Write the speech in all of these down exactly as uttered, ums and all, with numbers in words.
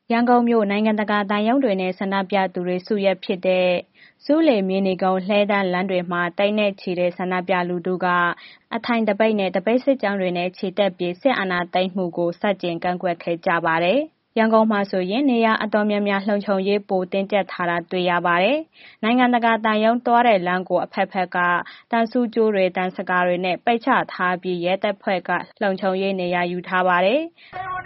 ရန်ကုန်မြို့နိုင်ငံတကာသံရုံးတွေနဲ့ဆန္ဒပြသူတွေစုရပ်ဖြစ်တဲ့ဆူးလေမြေနီကုန်းလှည်းတန်းလမ်းတွေမှာတိတ်နဲ့ချီတဲ့ဆန္ဒပြလူထုကအထိုင်သပိတ်နဲ့တပိတ်စစ်ကြောင်းတွေနဲ့ခြေတက်ပြီးစစ်အာဏာသိမ်းမှုကိုဆန့်ကျင်ကန့်ကွက်ခဲ့ကြပါတယ်။ရန်ကုန်မှာဆိုရင်နေရာအတော်များများလုံခြုံရေးပိုတင်းကျပ်ထားတာတွေ့ရပါတယ်။နိုင်ငံတကာသံရုံးသွားတဲ့လမ်းကိုအဖက်ဖက်ကတန်ဆူးကြိုးတွေတန်စကားတွေနဲ့ပိတ်ချထားပြီးရဲတပ်ဖွဲ့ကလုံခြုံရေးနေရာယူထားပါတယ်။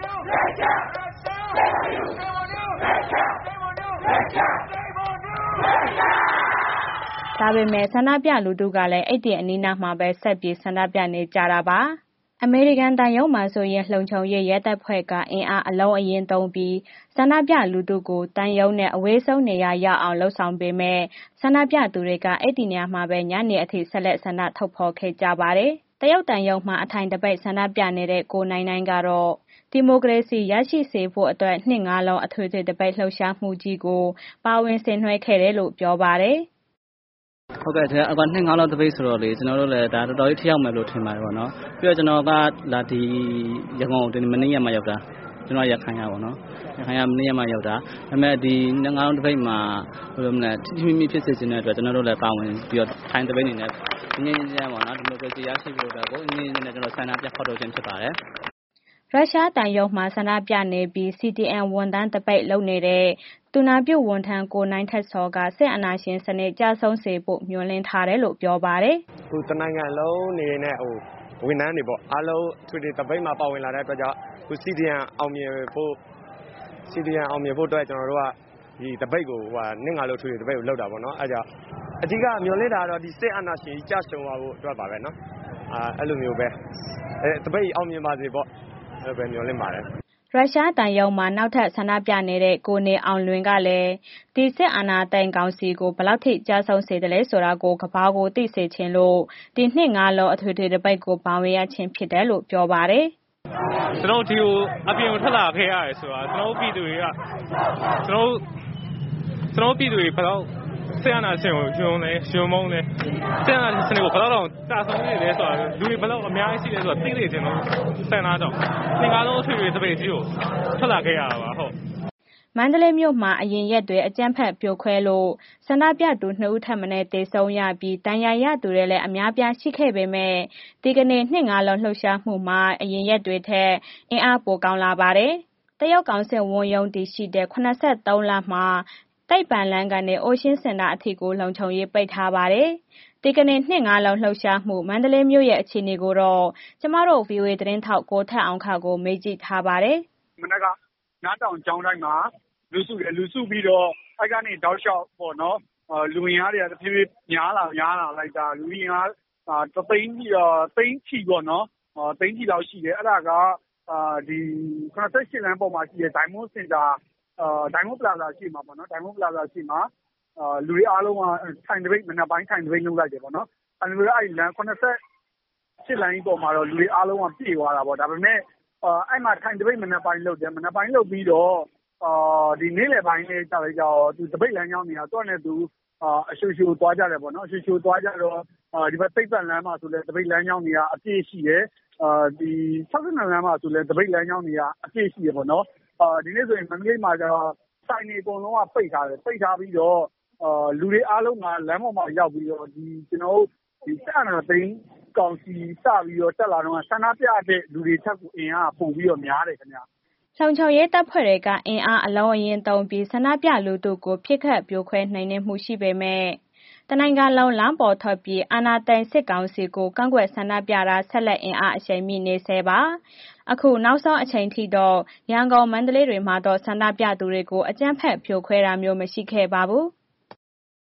ဒါပေမဲ့ဆန္ဒပြလူထုကလည်းအဲ့ဒီအနီးနားမှာပဲဆက်ပြီးဆန္ဒပြနေကြတာပါ။အမေရိကန်သံရုံးမှာဆိုရင်လုံခြုံရေးရဲတပ်ဖွဲ့ကအင်အားအလုံးအရင်သုံးပြီးဆန္ဒပြလူထုကိုတန်ရုံးနဲ့အဝေးဆုံးနေရာရောက်အောင်လှုပ်ဆောင်ပေမဲ့ဆန္ဒပြသူတွေကအဲ့ဒီနေရာမှာပဲညနေအထိဆက်လက်ဆန္ဒထုတ်ဖော်ခဲ့ကြပါတယ်။တရုတ်တန်ရုံးမှာအထိုင်တပိတ်ဆန္ဒပြနေတဲ့ကိုနိုင်နိုင်ကတော့ဒီမိုကရေစီရရှိစေဖို့အတွက်နှစ်ငါးလုံးအထွေထွေတပိတ်လှုပ်ရှားမှုကြီးကိုပါဝင်ဆင်နွှဲခဲ့တယ်လို့ပြောပါတယ်။ဟုတ်ကဲ့ဒါကနှစ်ငါးလုံးတပိတ်ဆိုတော့လေကျွန်တော်တို့လည်းဒါတော်တော်ကြီးထိရောက်မယ်လို့ထင်ပါတယ်ပေါ့နော်ပြီးတော့ကျွန်တော်ကလာဒီရန်ကုန်ဒီမနေ့ရက်မှရောက်တာကျွန်တော်ရခိုင်ရပါတော့ရခိုင်ရမနေ့ရက်မှရောက်တာဒါပေမဲ့ဒီနှစ်ငါးလုံးတပိတ်မှာဘယ်လိုမလဲထိထိမိမိဖြစ်စေချင်တဲ့အတွက်ကျွန်တော်တို့လည်းပါဝင်ပြီးတော့ထိုင်တပိတ်နေနဲ့ငင်းငင်းချင်းပေါ့နော်ဒီမိုကရေစီရရှိဖို့အတွက်ကိုငင်းငင်းချင်းနဲ့ကျွန်တော်ဆန္ဒပြဖော်ထုတ်ခြင်းဖြစ်ပါတယ်ရုရှားတန်ရုံးမှာဆန္ဒပြနေပြီး စီ တီ အမ် ဝန်ထမ်းတပိတ်လုပ်နေတဲ့သူနာပြုဝန်ထမ်းကိုနိုင်ထက်စောကစစ်အာဏာရှင်စနစ်ကျဆုံးစေဖို့မျှော်လင့်ထားတယ်လို့ပြောပါတယ်။ဟိုတနိုင်ငံလုံးနေနဲ့ဟိုဝန်ထမ်းတွေပေါ့အားလုံးထွေထွေတပိတ်မှာပါဝင်လာတဲ့အတွက်ကြောင့်ဟို စီ တီ အမ် အောင်မြင်ဖို့ စီ တီ အမ် အောင်မြင်ဖို့အတွက်ကျွန်တော်တို့ကဒီတပိတ်ကိုဟိုနှစ်ငါလုံးထွေထွေတပိတ်ကိုလုပ်တာပေါ့နော်အဲကြောင့်အဓိကမျှော်လင့်တာကတော့ဒီစစ်အာဏာရှင်ကြီးကျဆုံးသွားဖို့အတွက်ပါပဲနော်အာအဲ့လိုမျိုးပဲအဲတပိတ်အောင်မြင်ပါစေပေါ့အဲ့လိုပဲမျှော်လင့်ပါတယ်ရုရှားတန်ရုံးမှာနောက်ထပ်ဆန္ဒပြနေတဲ့ကိုနေအောင်လွင်ကလည်းဒီစစ်အာဏာသိမ်းကောင်စီကိုဘယ်လောက်ထိကြာဆုံးစေတယ်လဲဆိုတာကိုကဘာကိုသိစေချင်လို့ဒီနှစ်ငါးလုံးအထွေထွေတပိတ်ကိုပါဝင်ရခြင်းဖြစ်တယ်လို့ပြောပါတယ်ကျွန်တော်ဒီကိုအပြင်ကိုထွက်လာခဲ့ရတယ်ဆိုတာကျွန်တော်ပြည်သူတွေကကျွန်တော်ကျွန်တော်ပြည်သူတွေဘယ်တော့ဆရာနာရှင်ကိုယုံလဲယုံမုန်းလဲဆရာနာရှင်ကိုဘယ်တော့တာဆုံးနေလဲဆိုတာလူတွေဘယ်တော့အများကြီးရှိလဲဆိုတာသိနေချင်လို့ဆန္ဒတော့သင်္ကားလုံးအထွေထွေတပိတ်ကြီးကိုထွက်လာခဲ့ရတာပါဟုတ်မန္တလေးမြို့မှာအရင်ရက်တွေအကြမ်းဖက်ပြိုခွဲလို့ဆန္ဒပြသူနှစ်ဦးထပ်မံတေဆုံးရပြီးတန်ရာရသူတွေလည်းအများပြားရှိခဲ့ပေမဲ့ဒီကနေ့နှစ်ငါးလုံးလှုပ်ရှားမှုမှာအရင်ရက်တွေထက်အင်အားပိုကောင်းလာပါတယ်။တရုတ်ကောင်စစ်ဝန်ရုံးတည်ရှိတဲ့ခုနှစ်သုံးလမ်းမှာတိတ်ပံလန်းကနေအိုရှင်းစင်တာအထိကိုလုံခြုံရေးပိတ်ထားပါတယ်။ဒီကနေ့နှစ်ငါးလုံးလှုပ်ရှားမှုမန္တလေးမြို့ရဲ့အခြေအနေကိုတော့ကျမတို့ ဗီအိုအေ သတင်းထောက်ကိုထက်အောင်ခကိုမေးကြည့်ထားပါတယ်။မနက်ကနားတောင်ကျောင်းတိုင်းမှာလူစုတယ်လူစုပြီးတော့အဲ့ကနေတောက်လျှောက်ပေါ့နော်လူရင်းအားတွေကတဖြည်းဖြည်းများလာများလာလိုက်တာလူရင်းအားတသိန်းကြီးသိန်းချီပေါ့နော်သိန်းချီလောက်ရှိတယ်အဲ့ဒါကဒီခုနှစ်ရှစ်လမ်းပေါ်မှာရှိတဲ့ Diamond Center ဒိုင်မွန်ပလာဇာရှိမှာပေါ့နော်ဒိုင်မွန်ပလာဇာရှိမှာလူတွေအားလုံးကထိုင်တပိတ်မနက်ပိုင်းထိုင်တပိတ်လုပ်လိုက်တယ်ပေါ့နော်အဲ့လိုအဲ့လမ်းခုနှစ်ရှစ်လမ်းကြီးပေါ်မှာတော့လူတွေအားလုံးကပြေသွားတာပေါ့ဒါပေမဲ့အဲ့မှာထိုင်တပိတ်မနက်ပိုင်းလုပ်တယ်မနက်ပိုင်းလုပ်ပြီးတော့ဒီနေ့လယ်ပိုင်းလေးကြာလိုက်ကြတော့သူတပိတ်လမ်းကြောင်းနေတာတော့နဲ့သူအရှူရှူသွားကြတယ်ပေါ့နော်အရှူရှူသွားကြတော့ဒီဘက်တိတ်ပံလမ်းမှာဆိုလဲတပိတ်လမ်းကြောင်းတွေကအပြည့်ရှိတယ်ဒီ၆၂လမ်းမှာဆိုလဲတပိတ်လမ်းကြောင်းတွေကအပြည့်ရှိတယ်ပေါ့နော်ဒီနေ့ဆိုရင်မန္တလေးမှာကျတော့စိုင်းနေအကုန်လုံးကပိတ်ထားတယ်ပိတ်ထားပြီးတော့လူတွေအားလုံးကလမ်းပေါ်မှာရောက်ပြီးတော့ဒီကျွန်တော်တို့ဒီစက်နာသိန်းကောင်စီစပြီးတော့တက်လာတော့ဆန္ဒပြတဲ့လူတွေချက်ကိုအင်အားပုံပြီးတော့များတယ်ခင်ဗျလုံခြုံရေးတပ်ဖွဲ့တွေကအင်အားအလုံးအရင်သုံးပြီးဆန္ဒပြလူထုကိုဖိခတ်ပြိုခွဲနိုင်နေမှုရှိပေမဲ့တနိုင်ငံလုံးလမ်းပေါ်ထွက်ပြီးအာဏာသိမ်းစစ်ကောင်စီကိုကန့်ကွက်ဆန္ဒပြတာဆက်လက်အင်အားအရှိန်မြင့်နေဆဲပါအခုနောက်ဆုံးအချိန်ထိတော့ရန်ကုန်မန္တလေးတွေမှာတော့ဆန္ဒပြသူတွေကိုအကြမ်းဖက်ဖြိုခွဲတာမျိုးမရှိခဲ့ပါဘူး